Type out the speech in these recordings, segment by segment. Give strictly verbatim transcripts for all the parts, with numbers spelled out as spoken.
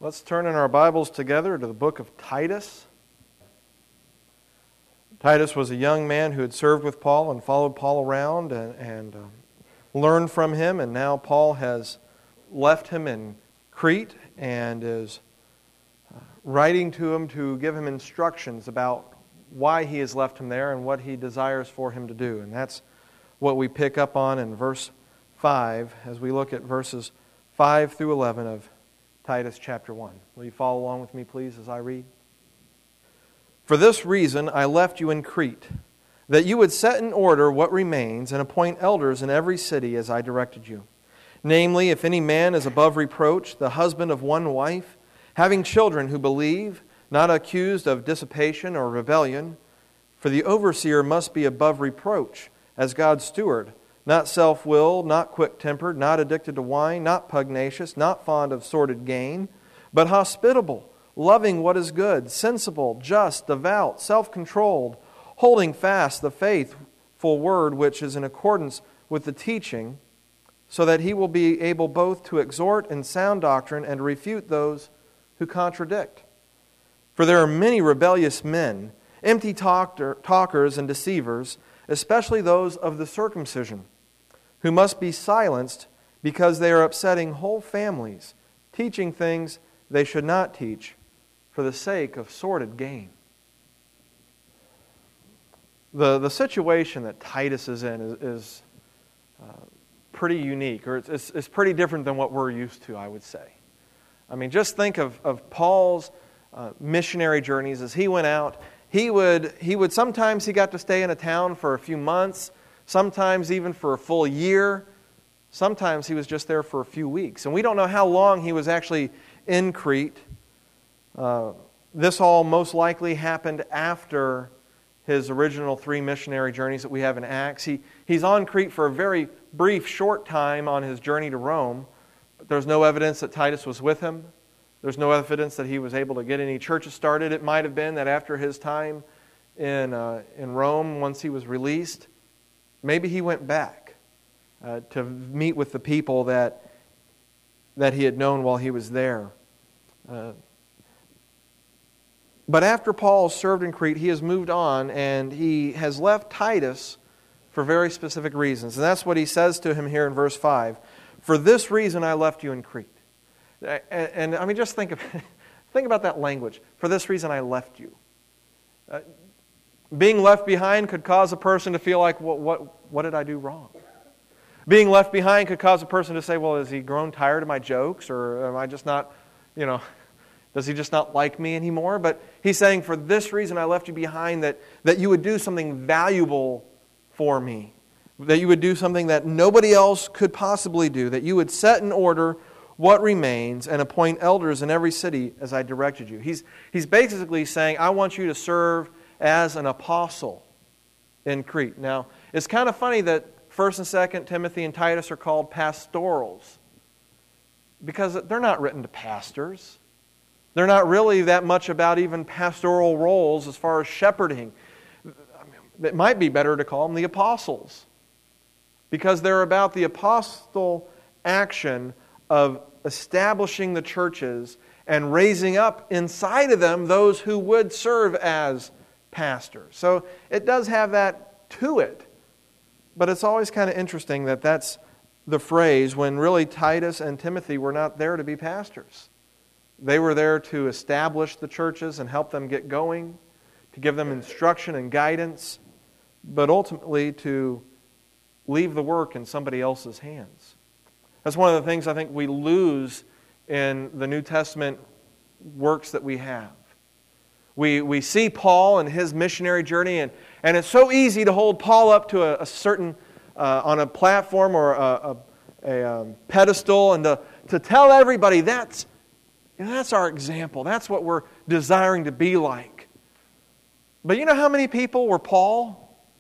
Let's turn in our Bibles together to the book of Titus. Titus was a young man who had served with Paul and followed Paul around and, and uh, learned from him, and now Paul has left him in Crete and is uh, writing to him to give him instructions about why he has left him there and what he desires for him to do. And that's what we pick up on in verse five as we look at verses five through eleven of Titus chapter one. Will you follow along with me, please, as I read? For this reason I left you in Crete, that you would set in order what remains and appoint elders in every city as I directed you. Namely, if any man is above reproach, the husband of one wife, having children who believe, not accused of dissipation or rebellion, for the overseer must be above reproach as God's steward, not self-willed, not quick-tempered, not addicted to wine, not pugnacious, not fond of sordid gain, but hospitable, loving what is good, sensible, just, devout, self-controlled, holding fast the faithful word which is in accordance with the teaching, so that he will be able both to exhort in sound doctrine and to refute those who contradict. For there are many rebellious men, empty talker, talkers and deceivers, especially those of the circumcision, who must be silenced because they are upsetting whole families, teaching things they should not teach for the sake of sordid gain. The, the situation that Titus is in is, is uh, pretty unique, or it's, it's, it's pretty different than what we're used to, I would say. I mean, just think of, of Paul's uh, missionary journeys as he went out. He would, he would sometimes he got to stay in a town for a few months, sometimes even for a full year. Sometimes he was just there for a few weeks. And we don't know how long he was actually in Crete. Uh, this all most likely happened after his original three missionary journeys that we have in Acts. He, he's on Crete for a very brief, short time on his journey to Rome. But there's no evidence that Titus was with him. There's no evidence that he was able to get any churches started. It might have been that after his time in, uh, in Rome, once he was released, maybe he went back uh, to meet with the people that, that he had known while he was there. Uh, but after Paul served in Crete, he has moved on and he has left Titus for very specific reasons. And that's what he says to him here in verse five. For this reason I left you in Crete. And, and I mean, just think, of, think about that language. For this reason I left you. Uh, being left behind could cause a person to feel like, what, what, what did I do wrong? Being left behind could cause a person to say, well, has he grown tired of my jokes? Or am I just not, you know, does he just not like me anymore? But he's saying, for this reason I left you behind, that, that you would do something valuable for me. That you would do something that nobody else could possibly do. That you would set in order what remains and appoint elders in every city as I directed you. He's, he's basically saying, I want you to serve as an apostle in Crete. Now, it's kind of funny that First and Second Timothy and Titus are called pastorals, because they're not written to pastors. They're not really that much about even pastoral roles as far as shepherding. I mean, it might be better to call them the apostles, because they're about the apostle action of establishing the churches and raising up inside of them those who would serve as pastors. So it does have that to it. But it's always kind of interesting that that's the phrase when really Titus and Timothy were not there to be pastors. They were there to establish the churches and help them get going, to give them instruction and guidance, but ultimately to leave the work in somebody else's hands. That's one of the things I think we lose in the New Testament works that we have. We we see Paul and his missionary journey, and, and it's so easy to hold Paul up to a, a certain, uh, on a platform or a, a, a um, pedestal, and to, to tell everybody that's, you know, that's our example. That's what we're desiring to be like. But you know how many people were Paul?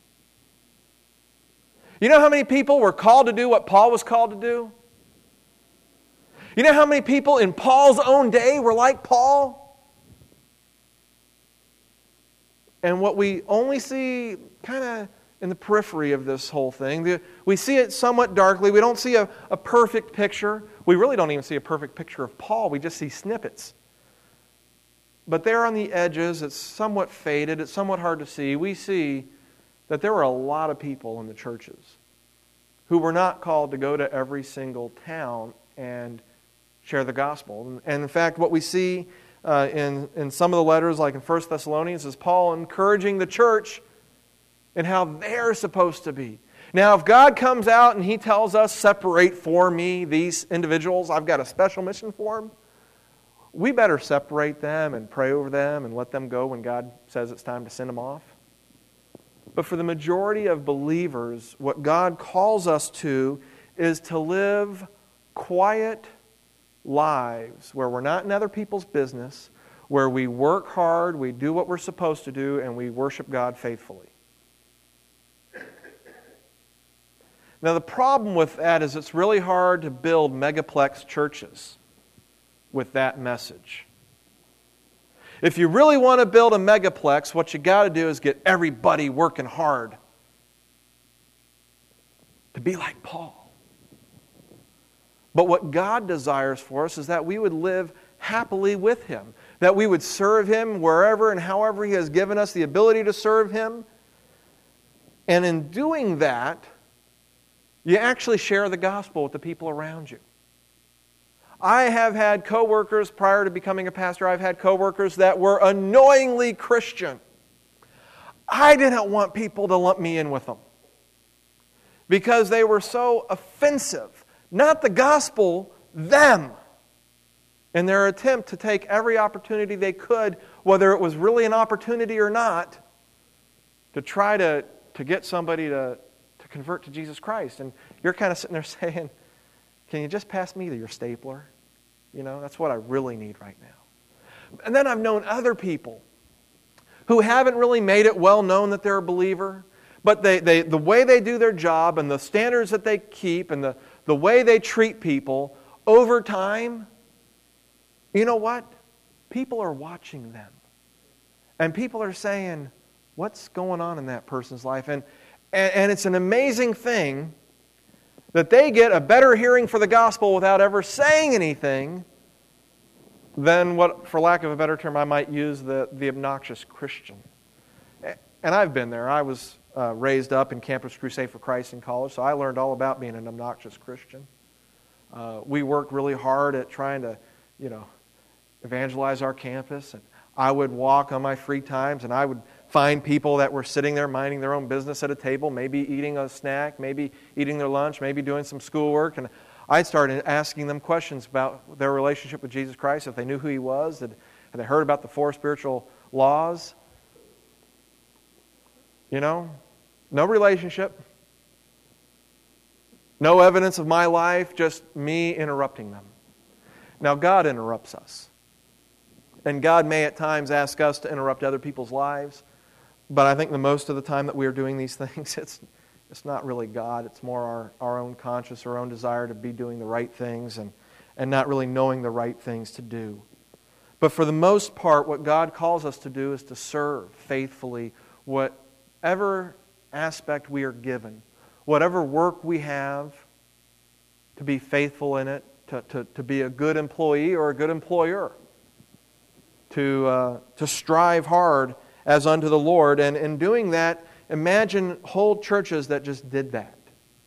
You know how many people were called to do what Paul was called to do? You know how many people in Paul's own day were like Paul? And what we only see kind of in the periphery of this whole thing, the, we see it somewhat darkly. We don't see a, a perfect picture. We really don't even see a perfect picture of Paul. We just see snippets. But there on the edges, it's somewhat faded. It's somewhat hard to see. We see that there were a lot of people in the churches who were not called to go to every single town and share the gospel. And in fact, what we see uh, in, in some of the letters, like in First Thessalonians, is Paul encouraging the church in how they're supposed to be. Now, if God comes out and He tells us, separate for me these individuals, I've got a special mission for them, we better separate them and pray over them and let them go when God says it's time to send them off. But for the majority of believers, what God calls us to is to live quiet lives where we're not in other people's business, where we work hard, we do what we're supposed to do, and we worship God faithfully. Now, the problem with that is it's really hard to build megaplex churches with that message. If you really want to build a megaplex, what you got to do is get everybody working hard to be like Paul. But what God desires for us is that we would live happily with Him, that we would serve Him wherever and however He has given us the ability to serve Him. And in doing that, you actually share the gospel with the people around you. I have had coworkers prior to becoming a pastor, I've had coworkers that were annoyingly Christian. I didn't want people to lump me in with them because they were so offensive. Not the gospel, them. In their attempt to take every opportunity they could, whether it was really an opportunity or not, to try to, to get somebody to, to convert to Jesus Christ. And you're kind of sitting there saying, can you just pass me your stapler? You know, that's what I really need right now. And then I've known other people who haven't really made it well known that they're a believer, but they, they the way they do their job and the standards that they keep and the, the way they treat people, over time, you know what? People are watching them. And people are saying, what's going on in that person's life? And, and, and it's an amazing thing that they get a better hearing for the gospel without ever saying anything than what, for lack of a better term, I might use, the, the obnoxious Christian. And I've been there. I was uh, raised up in Campus Crusade for Christ in college, so I learned all about being an obnoxious Christian. Uh, we worked really hard at trying to, you know, evangelize our campus. And I would walk on my free times, and I would find people that were sitting there minding their own business at a table, maybe eating a snack, maybe eating their lunch, maybe doing some schoolwork. And I'd start asking them questions about their relationship with Jesus Christ, if they knew who He was, had, had they heard about the four spiritual laws. You know, no relationship, no evidence of my life, just me interrupting them. Now, God interrupts us. And God may at times ask us to interrupt other people's lives. But I think the most of the time that we are doing these things, it's it's not really God. It's more our, our own conscience, our own desire to be doing the right things and, and not really knowing the right things to do. But for the most part, what God calls us to do is to serve faithfully whatever aspect we are given, whatever work we have, to be faithful in it, to, to, to be a good employee or a good employer, to, uh, to strive hard as unto the Lord. And in doing that, imagine whole churches that just did that.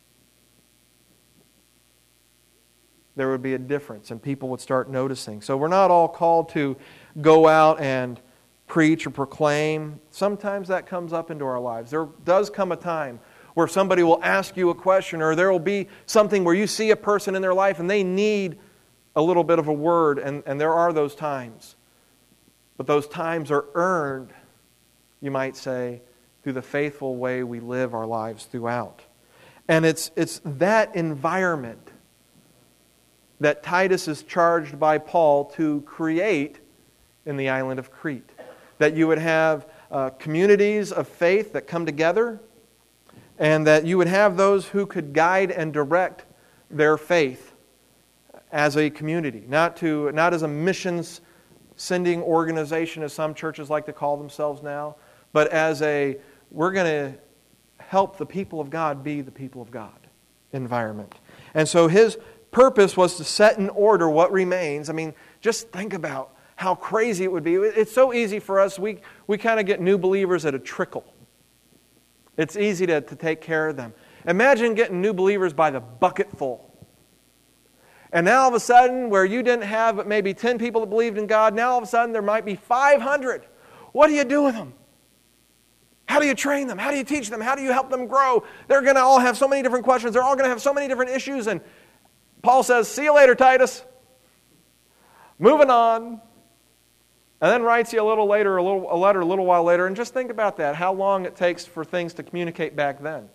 There would be a difference and people would start noticing. So we're not all called to go out and preach or proclaim. Sometimes that comes up into our lives. There does come a time where somebody will ask you a question, or there will be something where you see a person in their life and they need a little bit of a word, and, and there are those times. But those times are earned, you might say, through the faithful way we live our lives throughout. And it's it's that environment that Titus is charged by Paul to create in the island of Crete. That you would have uh, communities of faith that come together, and that you would have those who could guide and direct their faith as a community. Not to not as a missions sending organization, as some churches like to call themselves now, but as a, we're going to help the people of God be the people of God environment. And so his purpose was to set in order what remains. I mean, just think about how crazy it would be. It's so easy for us. We, we kind of get new believers at a trickle. It's easy to, to take care of them. Imagine getting new believers by the bucketful. And now all of a sudden, where you didn't have but maybe ten people that believed in God, now all of a sudden there might be five hundred. What do you do with them? How do you train them? How do you teach them? How do you help them grow? They're going to all have so many different questions. They're all going to have so many different issues. And Paul says, see you later, Titus. Moving on. And then writes you a little later, a, little, a letter a little while later. And just think about that, how long it takes for things to communicate back then.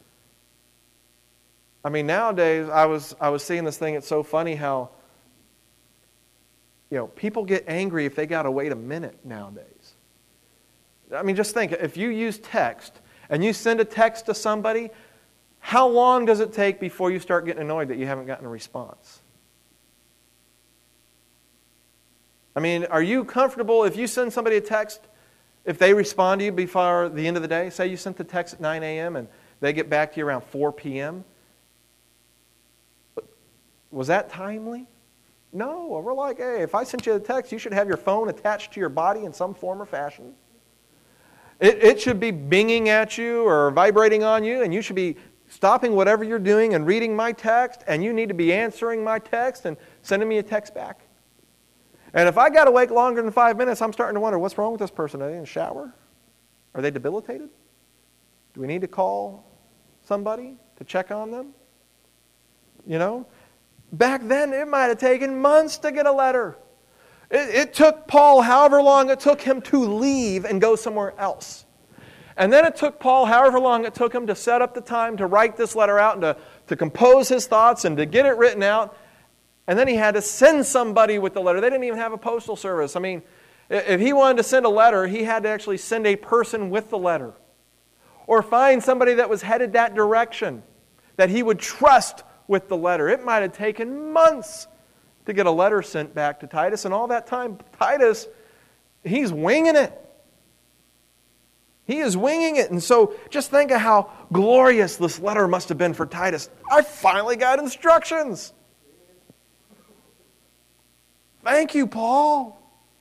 I mean, nowadays, I was I was seeing this thing, it's so funny how, you know, people get angry if they got to wait a minute nowadays. I mean, just think, if you use text and you send a text to somebody, how long does it take before you start getting annoyed that you haven't gotten a response? I mean, are you comfortable if you send somebody a text, if they respond to you before the end of the day? Say you sent the text at nine a.m. and they get back to you around four p.m. Was that timely? No. We're like, hey, if I sent you a text, you should have your phone attached to your body in some form or fashion. It, it should be binging at you or vibrating on you, and you should be stopping whatever you're doing and reading my text, and you need to be answering my text and sending me a text back. And if I got to wait longer than five minutes, I'm starting to wonder, what's wrong with this person? Are they in the shower? Are they debilitated? Do we need to call somebody to check on them? You know? Back then, it might have taken months to get a letter. It, it took Paul however long it took him to leave and go somewhere else. And then it took Paul however long it took him to set up the time to write this letter out and to, to compose his thoughts and to get it written out. And then he had to send somebody with the letter. They didn't even have a postal service. I mean, if he wanted to send a letter, he had to actually send a person with the letter. Or find somebody that was headed that direction, that he would trust with the letter. It might have taken months to get a letter sent back to Titus. And all that time, Titus, he's winging it. He is winging it. And so just think of how glorious this letter must have been for Titus. I finally got instructions. Thank you, Paul.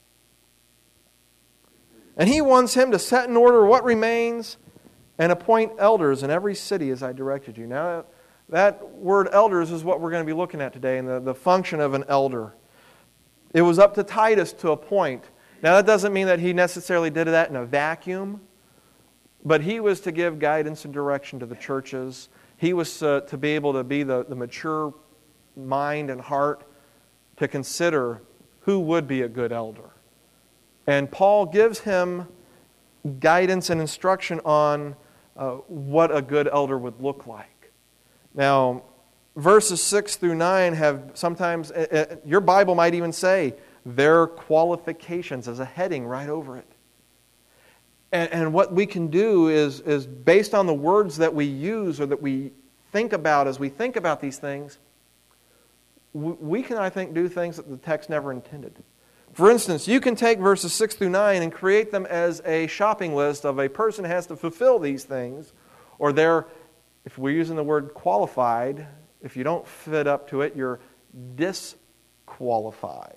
And he wants him to set in order what remains and appoint elders in every city as I directed you. Now, that word elders is what we're going to be looking at today, and the, the function of an elder. It was up to Titus to appoint. Now, that doesn't mean that he necessarily did that in a vacuum, but he was to give guidance and direction to the churches. He was uh, to be able to be the, the mature mind and heart to consider who would be a good elder. And Paul gives him guidance and instruction on uh, what a good elder would look like. Now, verses six through nine have sometimes, uh, your Bible might even say, their qualifications as a heading right over it. And, and what we can do is, is based on the words that we use or that we think about as we think about these things, we can, I think, do things that the text never intended. For instance, you can take verses six through nine and create them as a shopping list of a person has to fulfill these things, or they're, if we're using the word qualified, if you don't fit up to it, you're disqualified.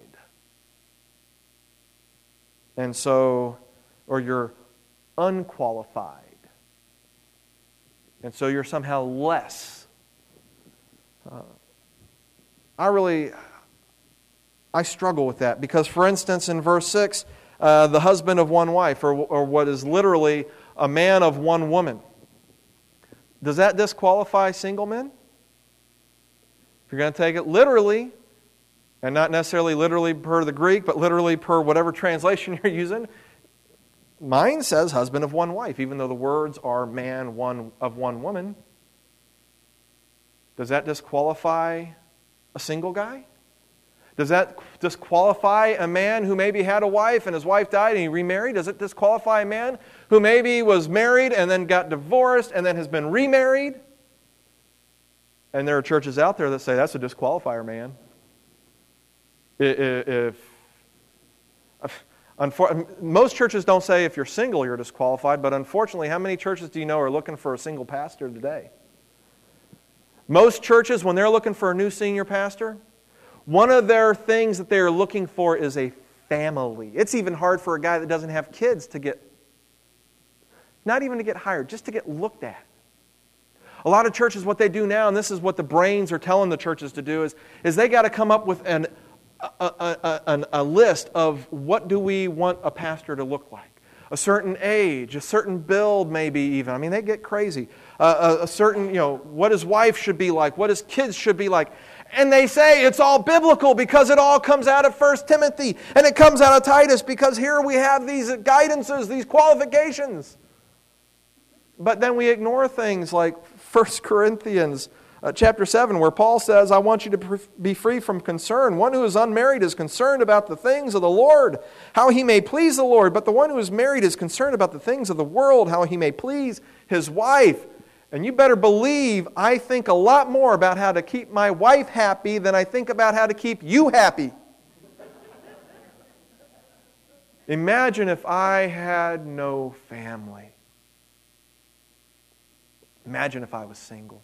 And so, or you're unqualified. And so you're somehow less. Uh, I really, I struggle with that because, for instance, in verse six, uh, the husband of one wife, or, or what is literally a man of one woman. Does that disqualify single men? If you're going to take it literally, and not necessarily literally per the Greek, but literally per whatever translation you're using, mine says husband of one wife, even though the words are man one of one woman. Does that disqualify a single guy? Does that disqualify a man who maybe had a wife and his wife died and he remarried? Does it disqualify a man who maybe was married and then got divorced and then has been remarried? And there are churches out there that say that's a disqualifier, man. If, if most churches don't say if you're single you're disqualified, but unfortunately, how many churches do you know are looking for a single pastor today? Most churches, when they're looking for a new senior pastor, one of their things that they're looking for is a family. It's even hard for a guy that doesn't have kids to get, not even to get hired, just to get looked at. A lot of churches, what they do now, and this is what the brains are telling the churches to do, is, is they got to come up with an, a, a, a, a list of what do we want a pastor to look like. A certain age, a certain build maybe even. I mean, they get crazy. Uh, a, a certain, you know, what his wife should be like, what his kids should be like. And they say it's all biblical because it all comes out of First Timothy and it comes out of Titus because here we have these guidances, these qualifications. But then we ignore things like First Corinthians uh, chapter seven, where Paul says, I want you to pr- be free from concern. One who is unmarried is concerned about the things of the Lord, how he may please the Lord. But the one who is married is concerned about the things of the world, how he may please his wife. And you better believe I think a lot more about how to keep my wife happy than I think about how to keep you happy. Imagine if I had no family. Imagine if I was single.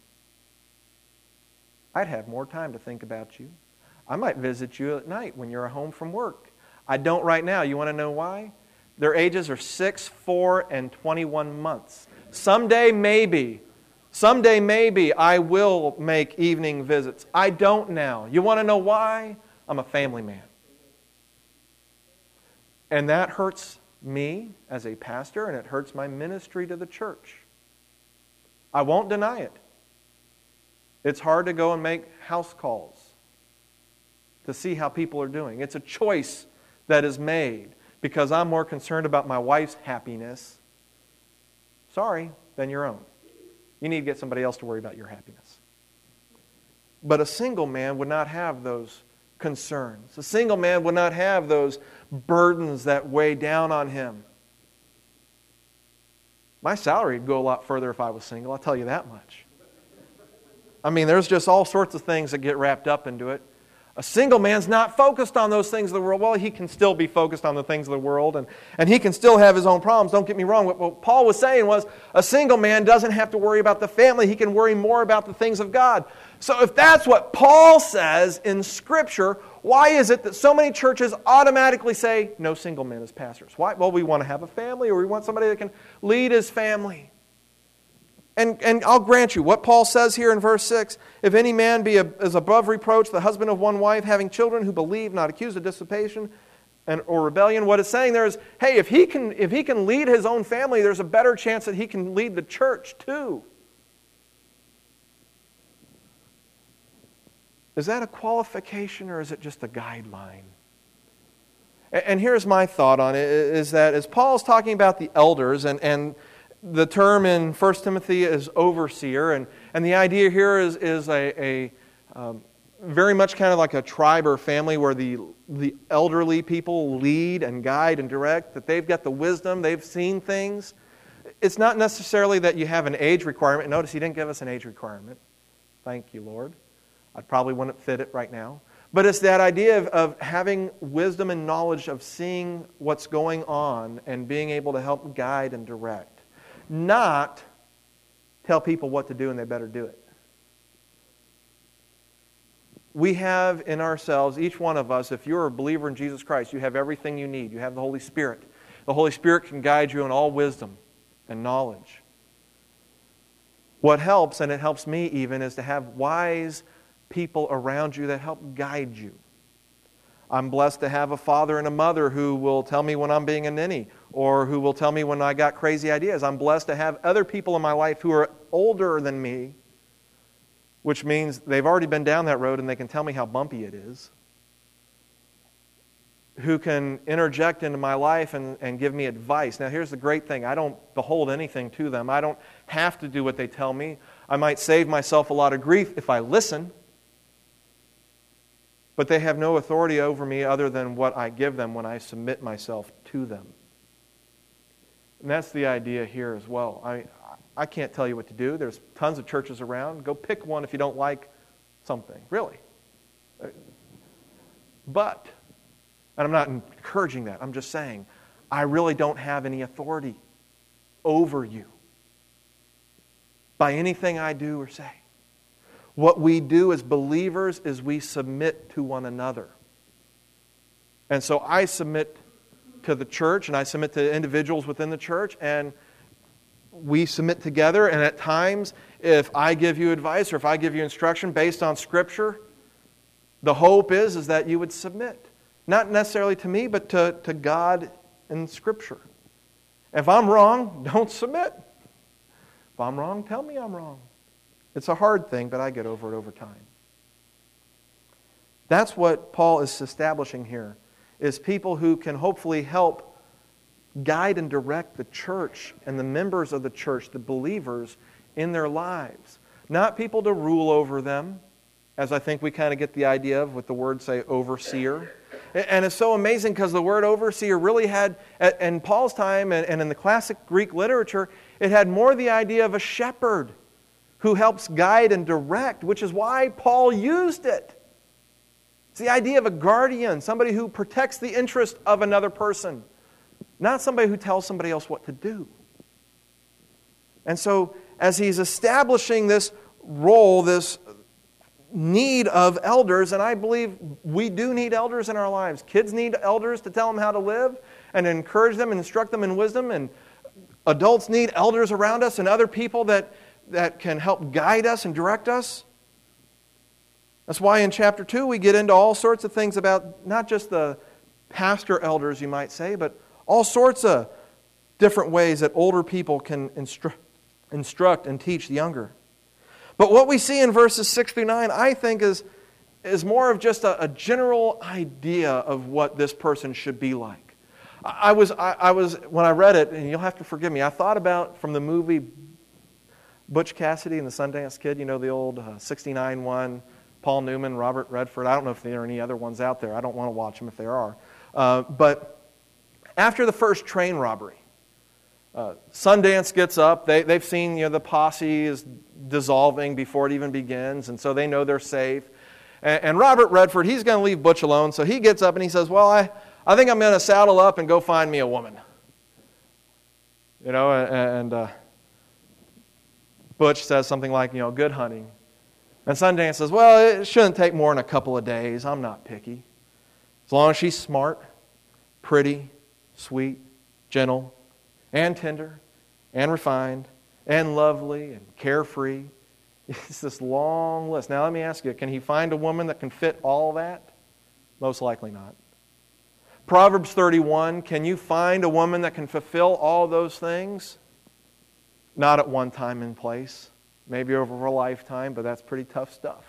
I'd have more time to think about you. I might visit you at night when you're home from work. I don't right now. You want to know why? Their ages are six, four, and twenty-one months. Someday, maybe, someday, maybe, I will make evening visits. I don't now. You want to know why? I'm a family man. And that hurts me as a pastor, and it hurts my ministry to the church. I won't deny it. It's hard to go and make house calls to see how people are doing. It's a choice that is made because I'm more concerned about my wife's happiness, sorry, than your own. You need to get somebody else to worry about your happiness. But a single man would not have those concerns. A single man would not have those burdens that weigh down on him. My salary would go a lot further if I was single, I'll tell you that much. I mean, there's just all sorts of things that get wrapped up into it. A single man's not focused on those things of the world. Well, he can still be focused on the things of the world, and, and he can still have his own problems. Don't get me wrong. What, what Paul was saying was a single man doesn't have to worry about the family. He can worry more about the things of God. So if that's what Paul says in Scripture, why is it that so many churches automatically say, no single men as pastors? Why? Well, we want to have a family, or we want somebody that can lead his family. And, and I'll grant you, what Paul says here in verse six, if any man be a, is above reproach, the husband of one wife, having children who believe, not accused of dissipation and, or rebellion, what it's saying there is, hey, if he can if he can lead his own family, there's a better chance that he can lead the church too. Is that a qualification or is it just a guideline? And, and here's my thought on it, is that as Paul's talking about the elders, and, and the term in First Timothy is overseer, and, and the idea here is, is a, a um, very much kind of like a tribe or family where the, the elderly people lead and guide and direct, that they've got the wisdom, they've seen things. It's not necessarily that you have an age requirement. Notice he didn't give us an age requirement. Thank you, Lord. I probably wouldn't fit it right now. But it's that idea of, of having wisdom and knowledge of seeing what's going on and being able to help guide and direct. Not tell people what to do and they better do it. We have in ourselves, each one of us, if you're a believer in Jesus Christ, you have everything you need. You have the Holy Spirit. The Holy Spirit can guide you in all wisdom and knowledge. What helps, and it helps me even, is to have wise people around you that help guide you. I'm blessed to have a father and a mother who will tell me when I'm being a ninny, or who will tell me when I got crazy ideas. I'm blessed to have other people in my life who are older than me, which means they've already been down that road and they can tell me how bumpy it is, who can interject into my life and, and give me advice. Now here's the great thing. I don't behold anything to them. I don't have to do what they tell me. I might save myself a lot of grief if I listen. But they have no authority over me other than what I give them when I submit myself to them. And that's the idea here as well. I I can't tell you what to do. There's tons of churches around. Go pick one if you don't like something. Really. But, and I'm not encouraging that. I'm just saying, I really don't have any authority over you by anything I do or say. what we do as believers is we submit to one another. And so I submit to the church, and I submit to individuals within the church, and we submit together. And at times, if I give you advice or if I give you instruction based on Scripture, the hope is, is that you would submit. Not necessarily to me, but to, to God and Scripture. If I'm wrong, don't submit. If I'm wrong, tell me I'm wrong. It's a hard thing, but I get over it over time. That's what Paul is establishing here, is people who can hopefully help guide and direct the church and the members of the church, the believers, in their lives. Not people to rule over them, as I think we kind of get the idea of with the word, say, overseer. And it's so amazing because the word overseer really had, in Paul's time and in the classic Greek literature, it had more the idea of a shepherd who helps guide and direct, which is why Paul used it. It's the idea of a guardian, somebody who protects the interest of another person, not somebody who tells somebody else what to do. And so, as he's establishing this role, this need of elders, and I believe we do need elders in our lives. Kids need elders to tell them how to live and encourage them and instruct them in wisdom, and adults need elders around us and other people that, that can help guide us and direct us. That's why in chapter two we get into all sorts of things about not just the pastor elders, you might say, but all sorts of different ways that older people can instru- instruct and teach the younger. But what we see in verses six through nine, I think, is, is more of just a, a general idea of what this person should be like. I, I was, I, I was, when I read it, and you'll have to forgive me, I thought about from the movie Butch Cassidy and the Sundance Kid, you know, the old uh, sixty-nine one, Paul Newman, Robert Redford. I don't know if there are any other ones out there. I don't want to watch them if there are. Uh, but after the first train robbery, Uh, Sundance gets up. They, they've seen, you know, the posse is dissolving before it even begins, and so they know they're safe. And, and Robert Redford, he's going to leave Butch alone, so he gets up and he says, well, I, I think I'm going to saddle up and go find me a woman. You know, and, and uh, Butch says something like, you know, good hunting. And Sundance says, well, it shouldn't take more than a couple of days. I'm not picky. As long as she's smart, pretty, sweet, gentle, and tender, and refined, and lovely, and carefree. It's this long list. Now let me ask you, can he find a woman that can fit all that? Most likely not. Proverbs thirty-one, can you find a woman that can fulfill all those things? Not at one time and place. Maybe over a lifetime, but that's pretty tough stuff.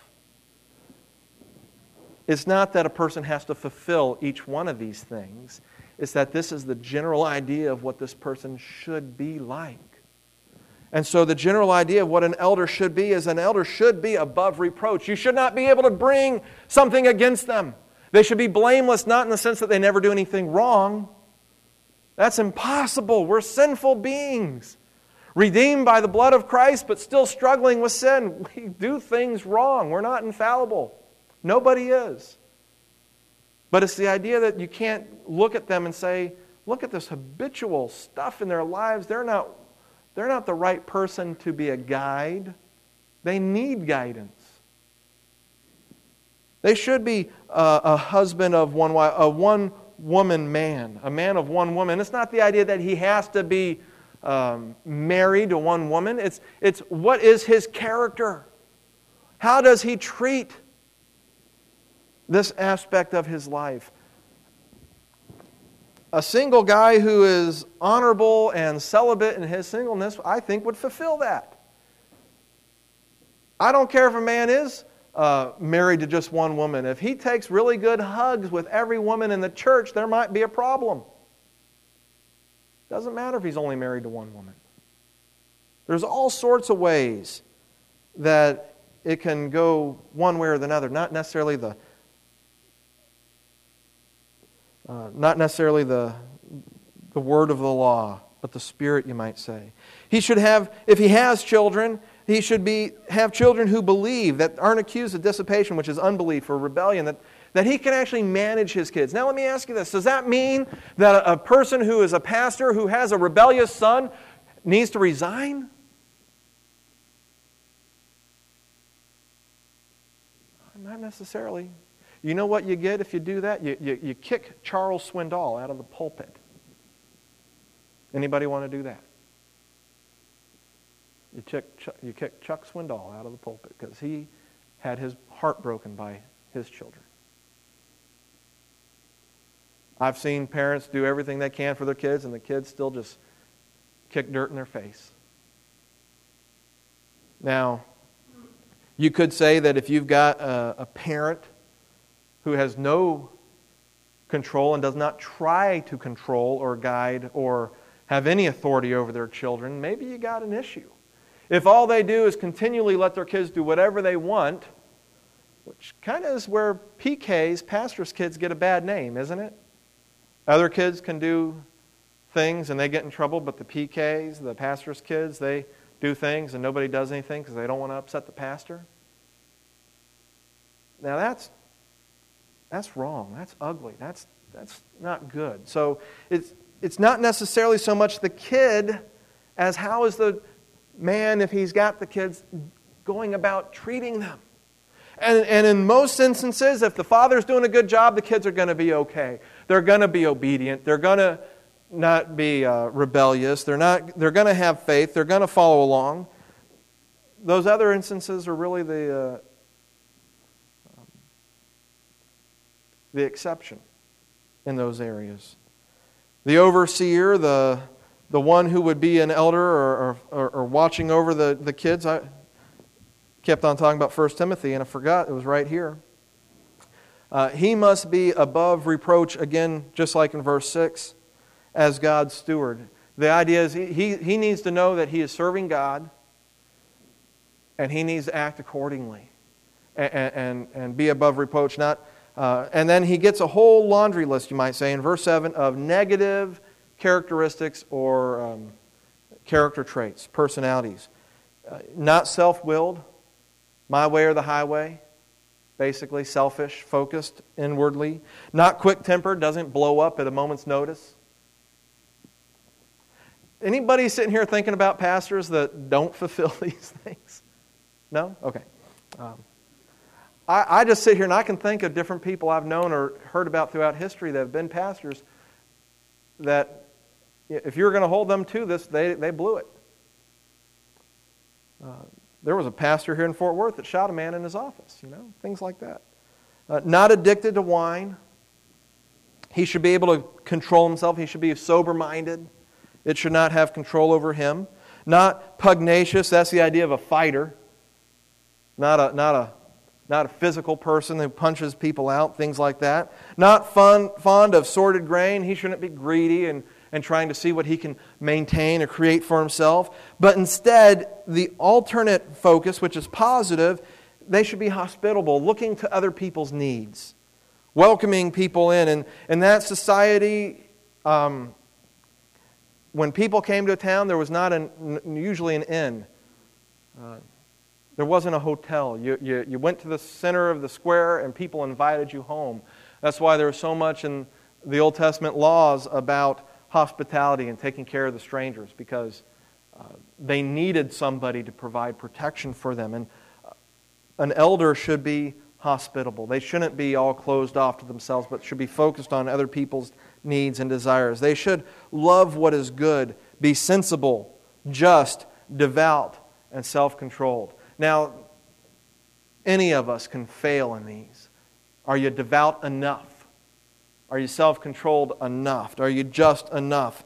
It's not that a person has to fulfill each one of these things. It's that this is the general idea of what this person should be like. And so the general idea of what an elder should be is an elder should be above reproach. You should not be able to bring something against them. They should be blameless, not in the sense that they never do anything wrong. That's impossible. We're sinful beings, redeemed by the blood of Christ, but still struggling with sin. We do things wrong. We're not infallible. Nobody is. But it's the idea that you can't look at them and say, look at this habitual stuff in their lives. They're not, they're not the right person to be a guide. They need guidance. They should be a, a husband of one wife, a one-woman man, a man of one woman. It's not the idea that he has to be um, married to one woman. It's, it's what is his character? How does he treat this aspect of his life? A single guy who is honorable and celibate in his singleness, I think, would fulfill that. I don't care if a man is uh, married to just one woman. If he takes really good hugs with every woman in the church, there might be a problem. Doesn't matter if he's only married to one woman. There's all sorts of ways that it can go one way or the other, not necessarily the Uh, not necessarily the, the word of the law, but the Spirit, you might say. He should have, if he has children, he should be have children who believe, that aren't accused of dissipation, which is unbelief or rebellion, that, that he can actually manage his kids. Now let me ask you this. Does that mean that a, a person who is a pastor who has a rebellious son needs to resign? Not necessarily. You know what you get if you do that? You, you, you kick Charles Swindoll out of the pulpit. Anybody want to do that? You kick, you kick Chuck Swindoll out of the pulpit because he had his heart broken by his children. I've seen parents do everything they can for their kids, and the kids still just kick dirt in their face. Now, you could say that if you've got a, a parent who has no control and does not try to control or guide or have any authority over their children, maybe you got an issue. If all they do is continually let their kids do whatever they want, which kind of is where P Ks, pastors' kids, get a bad name, isn't it? Other kids can do things and they get in trouble, but the P Ks, the pastor's kids, they do things and nobody does anything because they don't want to upset the pastor. Now that's that's wrong. That's ugly. That's that's not good. So it's it's not necessarily so much the kid as how is the man, if he's got the kids, going about treating them. And, and in most instances, if the father's doing a good job, the kids are going to be okay. They're going to be obedient. They're going to not be uh, rebellious. They're not. They're going to have faith. They're going to follow along. Those other instances are really the uh, um, the exception in those areas. The overseer, the the one who would be an elder or or, or watching over the, the kids. I kept on talking about First Timothy, and I forgot it was right here. Uh, he must be above reproach, again, just like in verse six, as God's steward. The idea is he, he, he needs to know that he is serving God, and he needs to act accordingly and, and, and be above reproach. Not, uh, and then he gets a whole laundry list, you might say, in verse seven, of negative characteristics or um, character traits, personalities. Uh, not self-willed, my way or the highway, basically selfish, focused inwardly. Not quick-tempered, doesn't blow up at a moment's notice. Anybody sitting here thinking about pastors that don't fulfill these things? No? Okay. Um, I, I just sit here and I can think of different people I've known or heard about throughout history that have been pastors that if you were going to hold them to this, they, they blew it. Uh, There was a pastor here in Fort Worth that shot a man in his office, you know, things like that. Uh, not addicted to wine. He should be able to control himself. He should be sober-minded. It should not have control over him. Not pugnacious. That's the idea of a fighter. Not a, not a, not a physical person who punches people out, things like that. Not fun, fond of sordid gain. He shouldn't be greedy and and trying to see what he can maintain or create for himself. But instead, the alternate focus, which is positive, they should be hospitable, looking to other people's needs, welcoming people in. And in that society, um, when people came to a town, there was not an, usually an inn. Uh, there wasn't a hotel. You, you, you went to the center of the square and people invited you home. That's why there was so much in the Old Testament laws about hospitality and taking care of the strangers, because uh, they needed somebody to provide protection for them. And uh, an elder should be hospitable. They shouldn't be all closed off to themselves, but should be focused on other people's needs and desires. They should love what is good, be sensible, just, devout, and self-controlled. Now, any of us can fail in these. Are you devout enough? Are you self-controlled enough? Are you just enough?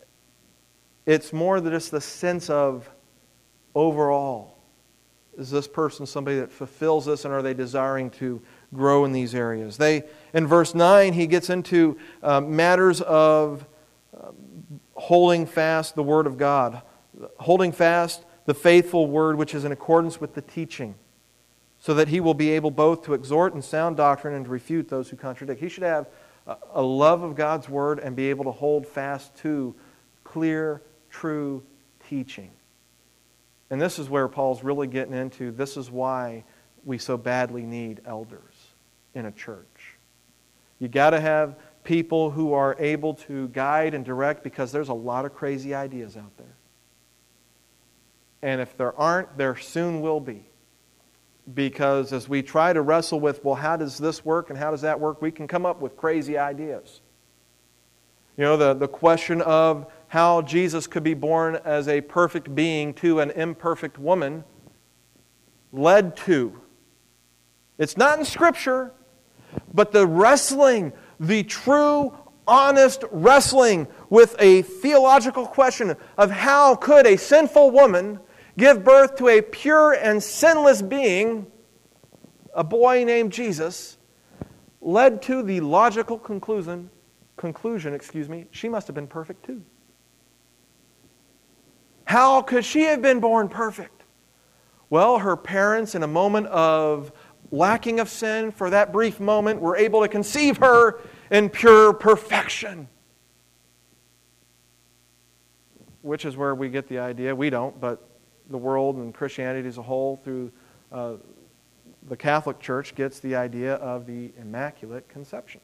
It's more than just the sense of overall. Is this person somebody that fulfills this, and are they desiring to grow in these areas? They, in verse nine, he gets into uh, matters of uh, holding fast the Word of God. Holding fast the faithful Word which is in accordance with the teaching, so that he will be able both to exhort in sound doctrine and to refute those who contradict. He should have a love of God's Word and be able to hold fast to clear, true teaching. And this is where Paul's really getting into, this is why we so badly need elders in a church. You got to have people who are able to guide and direct, because there's a lot of crazy ideas out there. And if there aren't, there soon will be. Because as we try to wrestle with, well, how does this work and how does that work, we can come up with crazy ideas. You know, the, the question of how Jesus could be born as a perfect being to an imperfect woman led to. It's not in Scripture, but the wrestling, the true, honest wrestling with a theological question of how could a sinful woman give birth to a pure and sinless being, a boy named Jesus, led to the logical conclusion, conclusion, excuse me, she must have been perfect too. How could she have been born perfect? Well, her parents, in a moment of lacking of sin, for that brief moment, were able to conceive her in pure perfection. Which is where we get the idea, we don't, but the world and Christianity as a whole through uh, the Catholic Church gets the idea of the Immaculate Conception.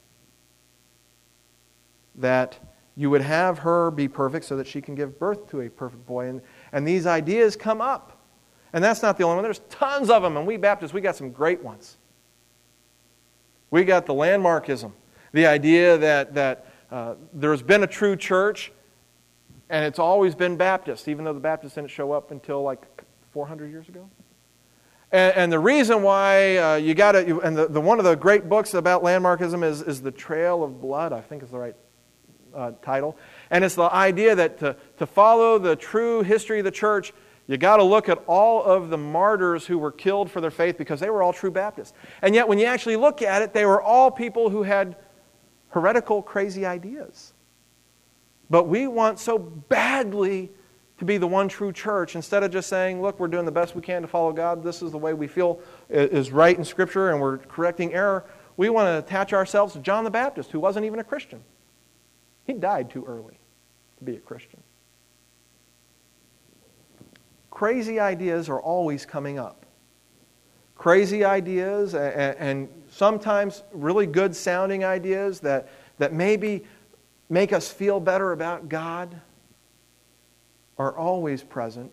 That you would have her be perfect so that she can give birth to a perfect boy. And, and these ideas come up. And that's not the only one. There's tons of them. And we Baptists, we got some great ones. We got the landmarkism. The idea that, that uh, there's been a true church and it's always been Baptist, even though the Baptists didn't show up until like four hundred years ago. And, and the reason why uh, you got to, and the, the one of the great books about landmarkism is, is The Trail of Blood, I think is the right uh, title. And it's the idea that to, to follow the true history of the church, you got to look at all of the martyrs who were killed for their faith because they were all true Baptists. And yet when you actually look at it, they were all people who had heretical, crazy ideas. But we want so badly to be the one true church, instead of just saying, look, we're doing the best we can to follow God. This is the way we feel is right in Scripture, and we're correcting error. We want to attach ourselves to John the Baptist, who wasn't even a Christian. He died too early to be a Christian. Crazy ideas are always coming up. Crazy ideas, and, and sometimes really good sounding ideas that, that maybe make us feel better about God, are always present.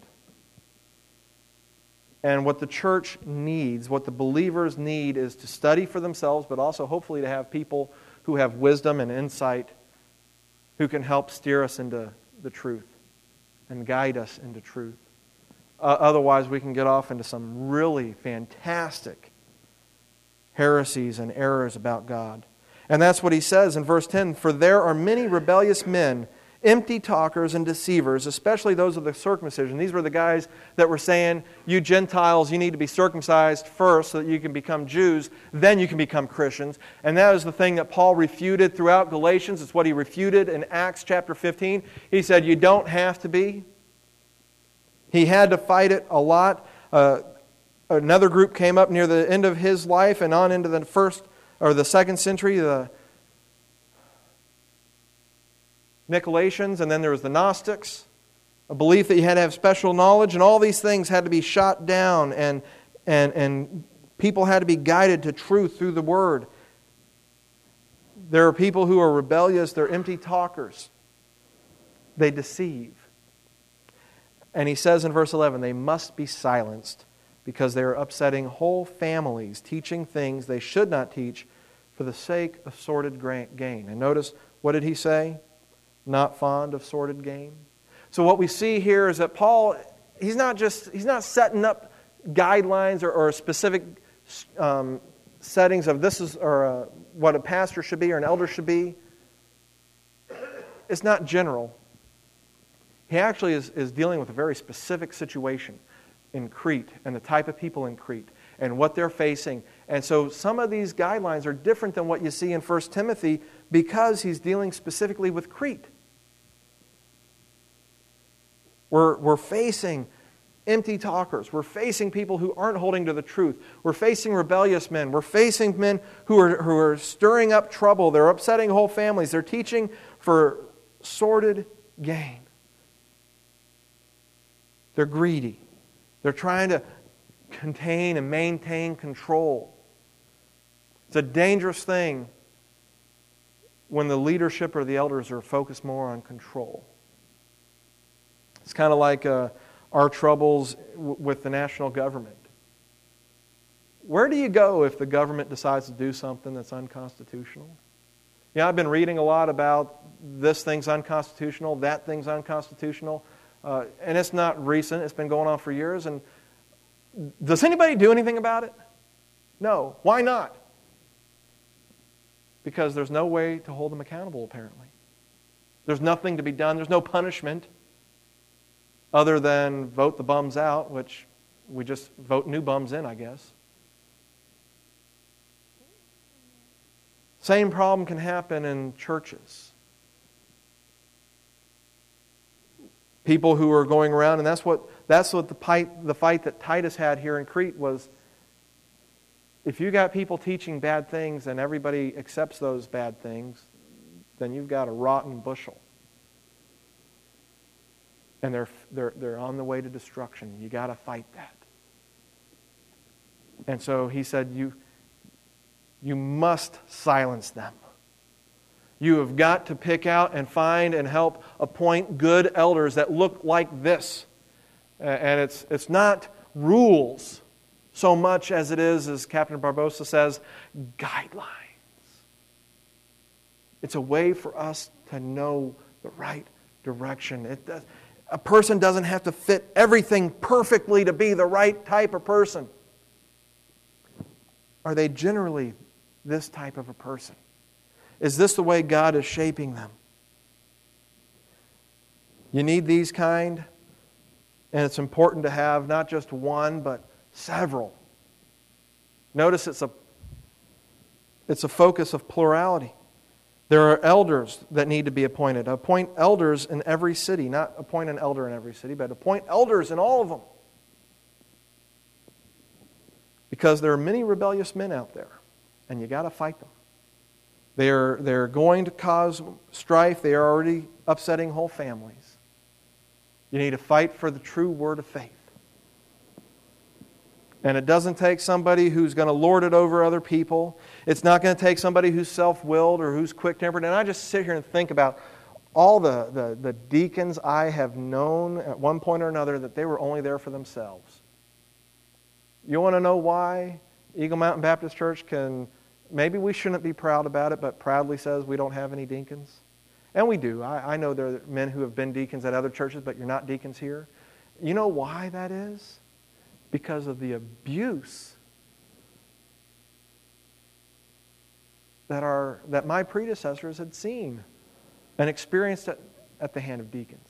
And what the church needs, what the believers need, is to study for themselves, but also hopefully to have people who have wisdom and insight who can help steer us into the truth and guide us into truth. Uh, otherwise, we can get off into some really fantastic heresies and errors about God. And that's what he says in verse ten, "For there are many rebellious men, empty talkers and deceivers, especially those of the circumcision." These were the guys that were saying, you Gentiles, you need to be circumcised first so that you can become Jews, then you can become Christians. And that is the thing that Paul refuted throughout Galatians. It's what he refuted in Acts chapter fifteen. He said, you don't have to be. He had to fight it a lot. Uh, another group came up near the end of his life and on into the first or the second century, the Nicolaitans, and then there was the Gnostics, a belief that you had to have special knowledge, and all these things had to be shot down, and, and, and people had to be guided to truth through the Word. There are people who are rebellious, they're empty talkers. They deceive. And he says in verse eleven, they must be silenced because they are upsetting whole families, teaching things they should not teach for the sake of sordid gain. And notice, what did he say? Not fond of sordid gain. So what we see here is that Paul, he's not just, he's not setting up guidelines or, or specific um, settings of this is or uh, what a pastor should be or an elder should be. It's not general. He actually is, is dealing with a very specific situation in Crete and the type of people in Crete and what they're facing. And so some of these guidelines are different than what you see in First Timothy because he's dealing specifically with Crete. We're, we're facing empty talkers. We're facing people who aren't holding to the truth. We're facing rebellious men. We're facing men who are, who are stirring up trouble. They're upsetting whole families. They're teaching for sordid gain. They're greedy. They're trying to contain and maintain control. It's a dangerous thing when the leadership or the elders are focused more on control. It's kind of like uh, our troubles w- with the national government. Where do you go if the government decides to do something that's unconstitutional? Yeah, I've been reading a lot about this thing's unconstitutional, that thing's unconstitutional, uh, and it's not recent. It's been going on for years. And does anybody do anything about it? No. Why not? Because there's no way to hold them accountable, apparently. There's nothing to be done. There's no punishment other than vote the bums out, which we just vote new bums in, I guess. Same problem can happen in churches. People who are going around, and that's what that's what the fight, the fight that Titus had here in Crete was. If you got people teaching bad things and everybody accepts those bad things, then you've got a rotten bushel. And they're they're they're on the way to destruction. You got to fight that. And so he said, you you must silence them. You have got to pick out and find and help appoint good elders that look like this. And it's it's not rules so much as it is, as Captain Barbosa says, guidelines. It's a way for us to know the right direction. It does, a person doesn't have to fit everything perfectly to be the right type of person. Are they generally this type of a person? Is this the way God is shaping them? You need these kind, and it's important to have not just one, but several. Notice it's a, it's a focus of plurality. There are elders that need to be appointed. Appoint elders in every city. Not appoint an elder in every city, but appoint elders in all of them. Because there are many rebellious men out there, and you got to fight them. They're, they're going to cause strife. They are already upsetting whole families. You need to fight for the true word of faith. And it doesn't take somebody who's going to lord it over other people. It's not going to take somebody who's self-willed or who's quick-tempered. And I just sit here and think about all the, the, the deacons I have known at one point or another that they were only there for themselves. You want to know why Eagle Mountain Baptist Church can, maybe we shouldn't be proud about it, but proudly says we don't have any deacons? And we do. I, I know there are men who have been deacons at other churches, but you're not deacons here. You know why that is? Because of the abuse that our that my predecessors had seen and experienced at, at the hand of deacons.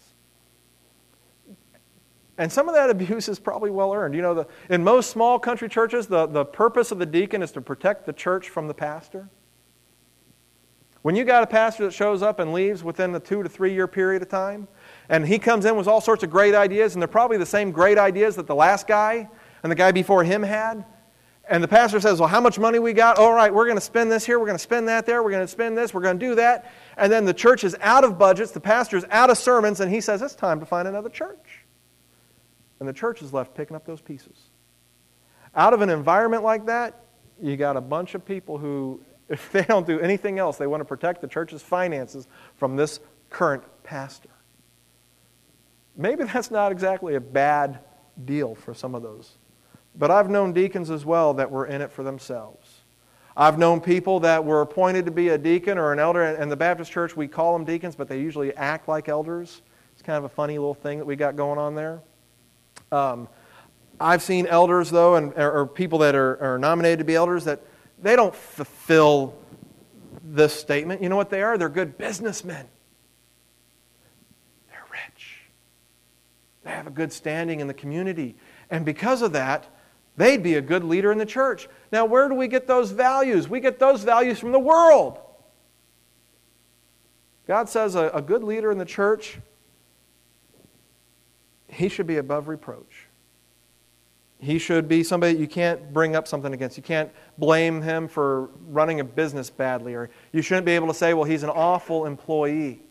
And some of that abuse is probably well earned. You know, the, in most small country churches, the, the purpose of the deacon is to protect the church from the pastor. When you got a pastor that shows up and leaves within the two to three year period of time, and he comes in with all sorts of great ideas, and they're probably the same great ideas that the last guy and the guy before him had, and the pastor says, well, how much money we got? All right, we're going to spend this here, we're going to spend that there, we're going to spend this, we're going to do that. And then the church is out of budgets, the pastor's out of sermons, and he says, it's time to find another church. And the church is left picking up those pieces. Out of an environment like that, you got a bunch of people who, if they don't do anything else, they want to protect the church's finances from this current pastor. Maybe that's not exactly a bad deal for some of those. But I've known deacons as well that were in it for themselves. I've known people that were appointed to be a deacon or an elder. In the Baptist church, we call them deacons, but they usually act like elders. It's kind of a funny little thing that we got going on there. Um, I've seen elders, though, and or people that are, are nominated to be elders, that they don't fulfill this statement. You know what they are? They're good businessmen. They're rich. They have a good standing in the community. And because of that, they'd be a good leader in the church. Now, where do we get those values? We get those values from the world. God says a, a good leader in the church, he should be above reproach. He should be somebody you can't bring up something against. You can't blame him for running a business badly. Or you shouldn't be able to say, well, he's an awful employee.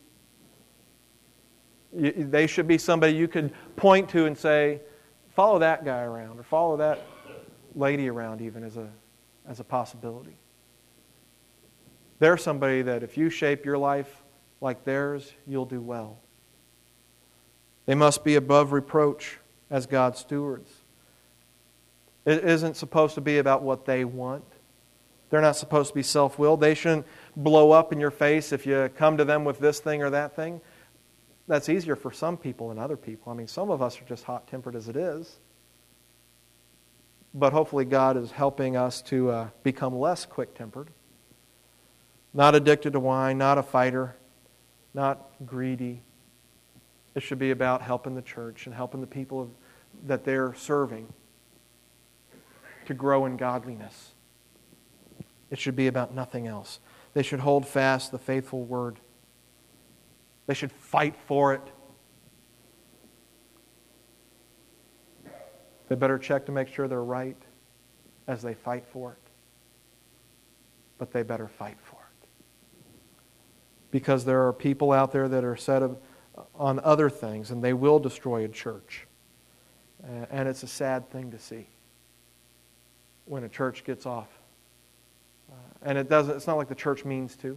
You, they should be somebody you could point to and say, follow that guy around, or follow that lady around even as a, as a possibility. They're somebody that if you shape your life like theirs, you'll do well. They must be above reproach as God's stewards. It isn't supposed to be about what they want. They're not supposed to be self-willed. They shouldn't blow up in your face if you come to them with this thing or that thing. That's easier for some people than other people. I mean, some of us are just hot-tempered as it is. But hopefully God is helping us to uh, become less quick-tempered. Not addicted to wine, not a fighter, not greedy. It should be about helping the church and helping the people of, that they're serving to grow in godliness. It should be about nothing else. They should hold fast the faithful word. They should fight for it. They better check to make sure they're right as they fight for it. But they better fight for it. Because there are people out there that are set on other things, and they will destroy a church. And it's a sad thing to see when a church gets off. Uh, and it doesn't, it's not like the church means to.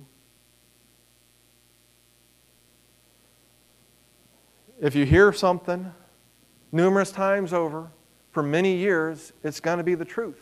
If you hear something numerous times over for many years, it's going to be the truth.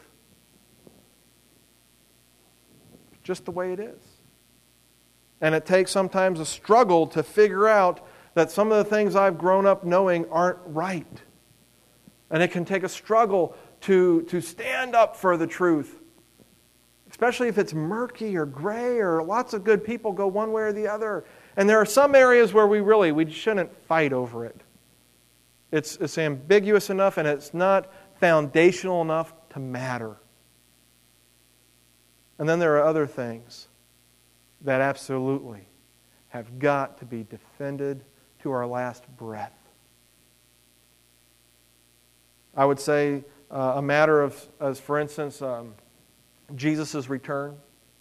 Just the way it is. And it takes sometimes a struggle to figure out that some of the things I've grown up knowing aren't right. And it can take a struggle to, to stand up for the truth. Especially if it's murky or gray or lots of good people go one way or the other. And there are some areas where we really, we shouldn't fight over it. It's, it's ambiguous enough and it's not foundational enough to matter. And then there are other things that absolutely have got to be defended to our last breath. I would say uh, a matter of, as for instance, um, Jesus' return.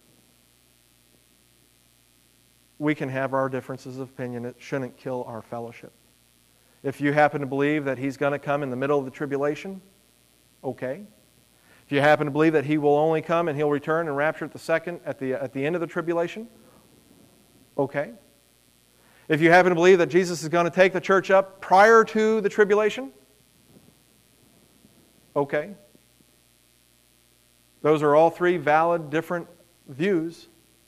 We can have our differences of opinion. It shouldn't kill our fellowship. If you happen to believe that He's going to come in the middle of the tribulation, okay. If you happen to believe that He will only come and He'll return and rapture at the second, at the at the end of the tribulation, okay. If you happen to believe that Jesus is going to take the church up prior to the tribulation, okay. Those are all three valid, different views.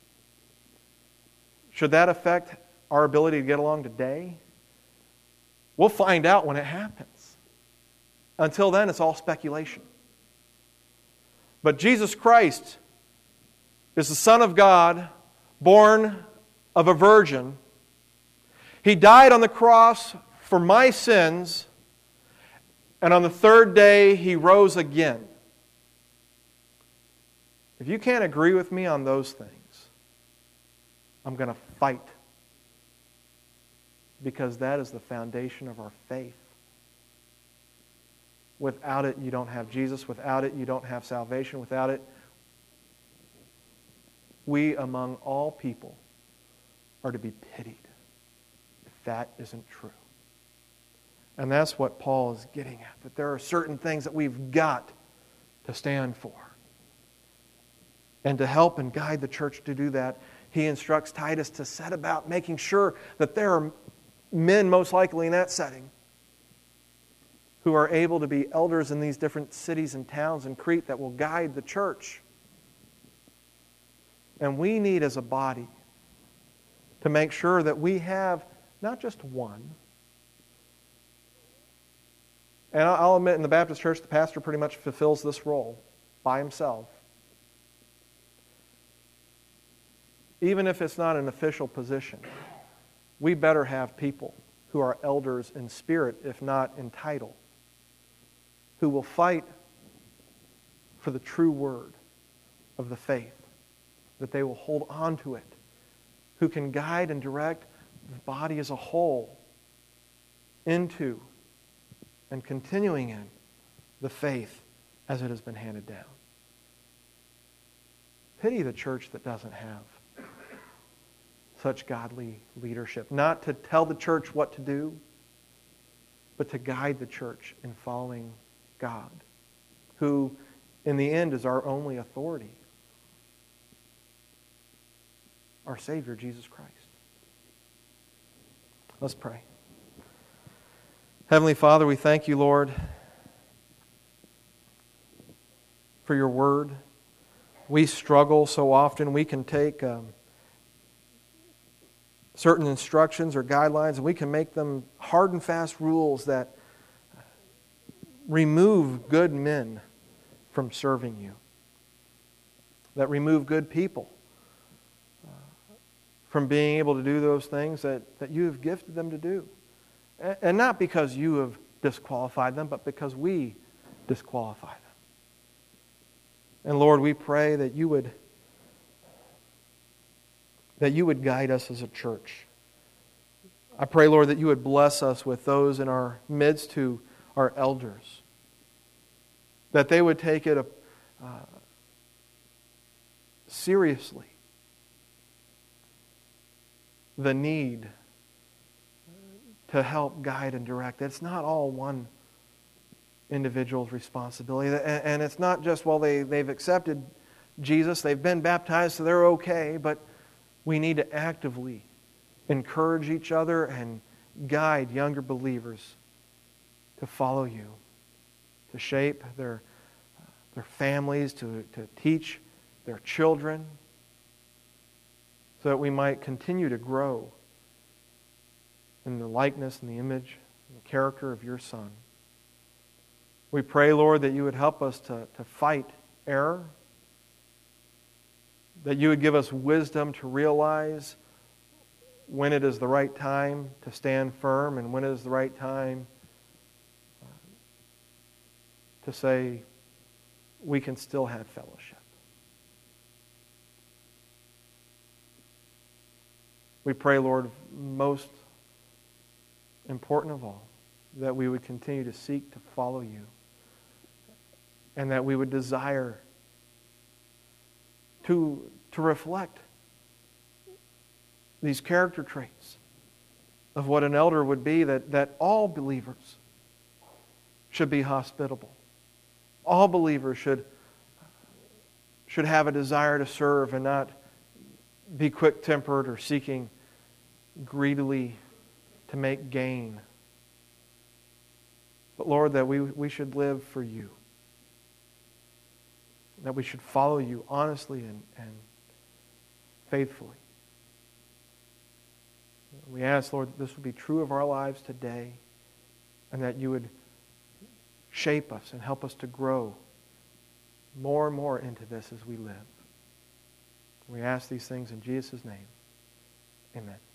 Should that affect our ability to get along today? We'll find out when it happens. Until then, it's all speculation. But Jesus Christ is the Son of God, born of a virgin. He died on the cross for my sins, and on the third day, He rose again. If you can't agree with me on those things, I'm going to fight. Because that is the foundation of our faith. Without it, you don't have Jesus. Without it, you don't have salvation. Without it, we among all people are to be pitied if that isn't true. And that's what Paul is getting at. That there are certain things that we've got to stand for. And to help and guide the church to do that, he instructs Titus to set about making sure that there are men, most likely in that setting, who are able to be elders in these different cities and towns in Crete that will guide the church. And we need as a body to make sure that we have not just one. And I'll admit, in the Baptist church, the pastor pretty much fulfills this role by himself. Even if it's not an official position, we better have people who are elders in spirit, if not in title, who will fight for the true word of the faith, that they will hold on to it, who can guide and direct the body as a whole into and continuing in the faith as it has been handed down. Pity the church that doesn't have such godly leadership. Not to tell the church what to do, but to guide the church in following God, who in the end is our only authority. Our Savior, Jesus Christ. Let's pray. Heavenly Father, we thank you, Lord, for your word. We struggle so often. We can take um, certain instructions or guidelines and we can make them hard and fast rules that remove good men from serving you, that remove good people uh, from being able to do those things that, that you have gifted them to do. And, and not because you have disqualified them, but because we disqualify them. And Lord, we pray that you would that you would guide us as a church. I pray, Lord, that you would bless us with those in our midst who are elders, that they would take it uh, seriously, the need to help guide and direct. It's not all one individual's responsibility. And it's not just, well, they, they've accepted Jesus, they've been baptized, so they're okay, but we need to actively encourage each other and guide younger believers to follow you, to shape their, their families, to, to teach their children, so that we might continue to grow in the likeness and the image and the character of your Son. We pray, Lord, that you would help us to, to fight error, that you would give us wisdom to realize when it is the right time to stand firm and when it is the right time to say we can still have fellowship. We pray, Lord, most important of all, that we would continue to seek to follow you and that we would desire to, to reflect these character traits of what an elder would be, that, that all believers should be hospitable. All believers should, should have a desire to serve and not be quick-tempered or seeking greedily to make gain. But Lord, that we, we should live for you. That we should follow you honestly and, and faithfully. We ask, Lord, that this would be true of our lives today and that you would shape us and help us to grow more and more into this as we live. We ask these things in Jesus' name. Amen.